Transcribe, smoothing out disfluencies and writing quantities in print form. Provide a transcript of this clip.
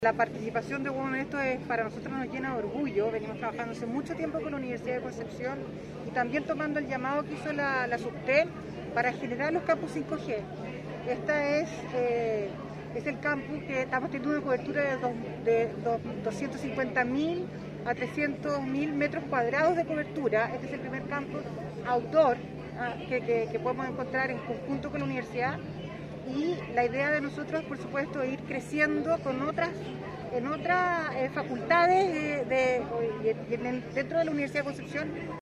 La participación de Women en esto para nosotros nos llena de orgullo. Venimos trabajando hace mucho tiempo con la Universidad de Concepción y también tomando el llamado que hizo la Subtel para generar los campus 5G. Es el campus que estamos teniendo una cobertura de 250.000 a 300.000 metros cuadrados de cobertura. Este es el primer campus outdoor que podemos encontrar en conjunto con la universidad. Y la idea de nosotros, por supuesto, es ir creciendo en otras facultades dentro de la Universidad de Concepción.